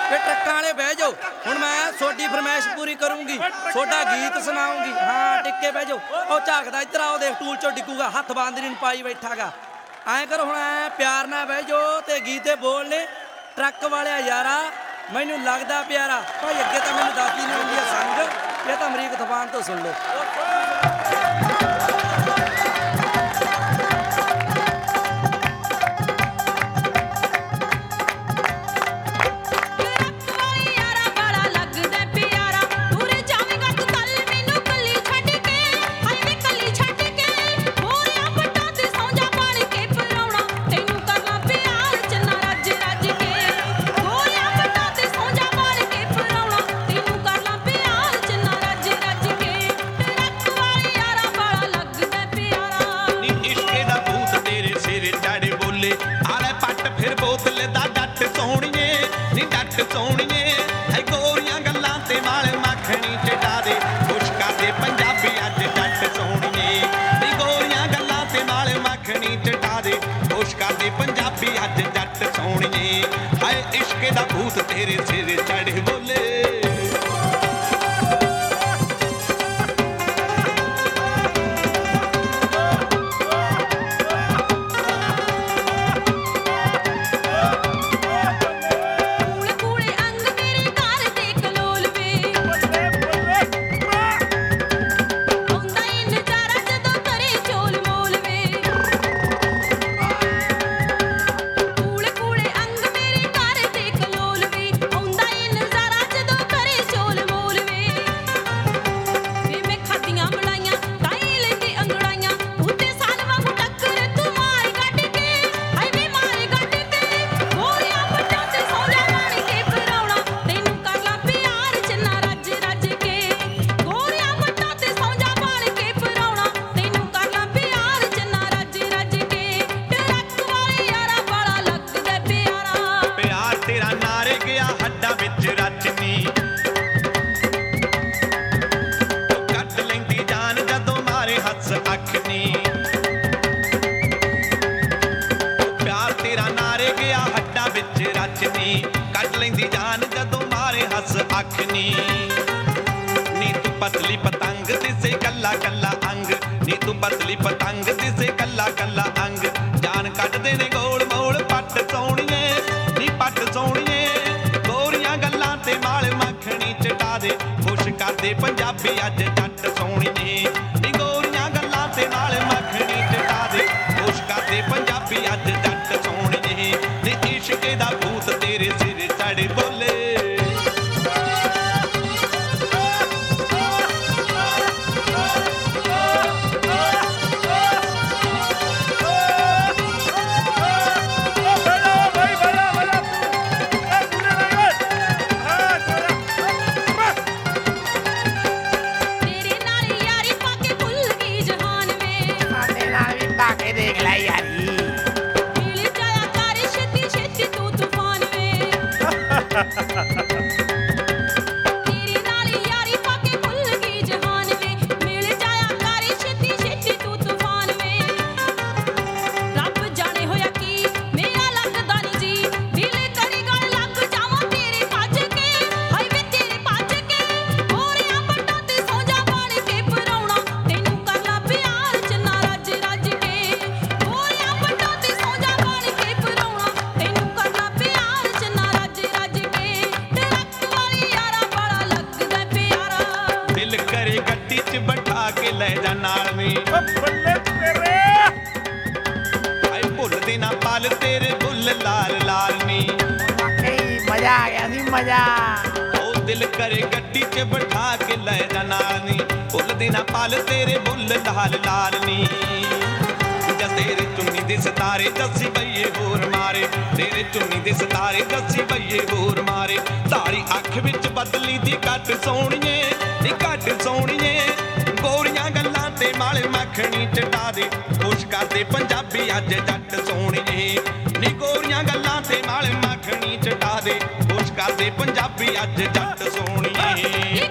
ਇਹ ਟਰੱਕਾਂ ਵਾਲੇ ਬਹਿ ਜਾਓ। ਹੁਣ ਮੈਂ ਤੁਹਾਡੀ ਫਰਮਾਇਸ਼ ਪੂਰੀ ਕਰੂੰਗੀ, ਤੁਹਾਡਾ ਗੀਤ ਸੁਣਾਉਂਗੀ। ਹਾਂ ਟਿੱਕੇ ਬਹਿ ਜਾਓ। ਉਹ ਝਾਕਦਾ ਇੱਧਰ ਆਓ, ਦੇਖ ਟੂਲ ਚੋਂ ਡਿੱਗੂਗਾ, ਹੱਥ ਬਾਂਦਰੀ ਨੂੰ ਪਾਈ ਬੈਠਾਗਾ। ਐਂ ਕਰੋ ਹੁਣ, ਐਂ ਪਿਆਰ ਨਾਲ ਬਹਿ ਜਾਓ ਤੇ ਗੀਤੇ ਬੋਲਨੇ। ਟਰੱਕ ਵਾਲਿਆ ਯਾਰਾ ਮੈਨੂੰ ਲੱਗਦਾ ਪਿਆਰਾ ਭਾਈ, ਅੱਗੇ ਤਾਂ ਮੈਨੂੰ ਦੱਸਦੀ ਨਹੀਂ ਹੁੰਦੀ ਸੰਗ, ਇਹ ਤਾਂ ਅਮਰੀਕ ਤੂਫਾਨ ਤੋਂ ਸੁਣ ਲਓ। ਸੋਹਣੀਏ ਹੈ ਗੋਰੀਆਂ ਗੱਲਾਂ ਤੇ ਵਾਲ ਮੱਖਣੀ ਚਟਾ ਦੇ, ਖੁਸ਼ ਕਰਦੇ ਪੰਜਾਬੀ ਅੱਜ ਜੱਟ ਸੋਹਣੀਏ। ਨੀ ਗੋਰੀਆਂ ਗੱਲਾਂ ਤੇ ਵਾਲ ਮੱਖਣੀ ਚਟਾ ਦੇ, ਖੁਸ਼ ਕਰਦੇ ਪੰਜਾਬੀ ਅੱਜ ਜੱਟ ਸੋਹਣੀਏ। ਹਾਏ ਇਸ਼ਕ ਦਾ ਭੂਤ ਤੇਰੇ ਸਿਰ ਚੜ੍ਹ ਬੋਲੇ। ਕੱਢ ਲੈਂਦੀ ਜਾਨ ਜਦੋਂ ਮਾਰੇ ਹੱਸ ਅੱਖ ਨੀ। ਨੀ ਤੂੰ ਪਤਲੀ ਪਤੰਗ ਦਿਸੇ ਕੱਲਾ ਕੱਲਾ ਅੰਗ, ਨੀ ਤੂੰ ਪਤਲੀ ਪਤੰਗ ਦਿਸੇ ਕੱਲਾ ਕੱਲਾ ਅੰਗ। ਜਾਨ ਕੱਢਦੇ ਨੇ ਗੋਲ ਮੋਲ ਪੱਟ ਸੋਹਣੀਏ, ਨੀ ਪੱਟ ਸੋਹਣੀਏ। ਗੋਰੀਆਂ ਗੱਲਾਂ ਤੇ ਵਾਲ ਮੱਖਣੀ ਚਟਾ ਦੇ, ਖੁਸ਼ ਕਰਦੇ ਪੰਜਾਬੀ ਅੱਜ ਜੱਟ ਸੋਹਣੀਏ। ਨੀ ਗੋਰੀਆਂ ਗੱਲਾਂ ਤੇ ਵਾਲ ਮੱਖਣੀ ਚਟਾ ਦੇ, ਖੁਸ਼ ਕਰਦੇ ਪੰਜਾਬੀ ਅੱਜ ਜੱਟ ਸੋਹਣੀਏ। ਨੀ ਇਸ਼ਕ ਦਾ ਭੂਤ ਤੇਰੇ ਸਿਰ ਚੜ੍ਹ ਬੋਲੇ। ਦੇਖ ਲੈ ਯਾਰੀ ਮਿਲ ਜਾਇਆ ਕਰ ਛੇਤੀ ਛੇਤੀ ਤੂੰ ਤੂਫਾਨ ਵੇ। ਤੇਰੇ ਨਾਲ ਯਾਰੀ ਪਾ ਕੇ ਭੁੱਲ ਗਈ ਜਹਾਨ ਵੇ। ਮਿਲ ਜਾਇਆ ਕਰ ਛੇਤੀ ਛੇਤੀ ਤੂੰ ਤੂਫਾਨ ਵੇ। ਰੱਬ ਜਾਣੇ ਹੋਇਆ ਕੀ ਮੇਰਾ ਲੱਗਦਾ ਨੀ ਜੀ, ਦਿਲ ਕਰੀ ਗੱਲ ਲੱਗ ਜਾਵਾਂ ਤੇਰੇ ਭੱਜ ਕੇ। ਹਾਏ ਵੇ ਤੇਰੇ ਭੱਜ ਕੇ, ਹੋਰਿਆਂ ਵੱਟਾਂ ਤੇ ਸੌਂ ਜਾ ਬਣ ਕੇ ਪਰਾਉਣਾ। ਤੈਨੂੰ ਕਰ ਲਾ ਪਿਆਰ ਚੰਨਾ ਰੱਜ ਰੱਜ ਕੇ। ਕੇ ਲੈ ਜਾ ਨਾਲ ਨੀ ਬੱਲੇ ਤੇਰੇ। ਆਏ ਭੁੱਲਦੇ ਨਾ ਪਲ ਤੇਰੇ ਬੁੱਲ ਲਾਲ ਲਾਲ ਨੀ। ਵਾਕਈ ਮਜ਼ਾ ਆ ਗਿਆ ਸੀ ਮਜ਼ਾ। ਉਹ ਦਿਲ ਕਰੇ ਗੱਡੀ 'ਚ ਬਿਠਾ ਕੇ ਲੈ ਜਾ ਨਾਲ ਨੀ, ਭੁੱਲਦੇ ਨਾ ਪਲ ਤੇਰੇ ਬੁੱਲ ਲਾਲ ਲਾਲ ਨੀ। ਜਦ ਤੇਰੇ ਚੁੰਨੀ ਦੇ ਸਿਤਾਰੇ ਜੱਸੀ ਬਈਏ ਹੋਰ ਮਾਰੇ, ਤੇਰੇ ਚੁੰਨੀ ਦੇ ਸਿਤਾਰੇ ਜੱਸੀ ਬਈਏ ਹੋਰ ਮਾਰੇ। ਧਾਰੀ ਅੱਖ ਵਿੱਚ ਬਦਲੀ ਦੀ ਘੱਟ ਸੋਹਣੀਏ, ਨੀ ਘੱਟ ਸੋਹਣੀਏ। ਗੋਰੀਆਂ ਗੱਲਾਂ ਤੇ ਵਾਲ ਮੱਖਣੀ ਚਟਾ ਦੇ, ਖੁਸ਼ ਕਰਦੇ ਪੰਜਾਬੀ ਅੱਜ ਜੱਟ ਸੋਹਣੀਏ। ਨੀ ਗੋਰੀਆਂ ਗੱਲਾਂ ਤੇ ਵਾਲ ਮੱਖਣੀ ਚਟਾ ਦੇ, ਖੁਸ਼ ਕਰਦੇ ਪੰਜਾਬੀ ਅੱਜ ਜੱਟ ਸੋਹਣੀਏ।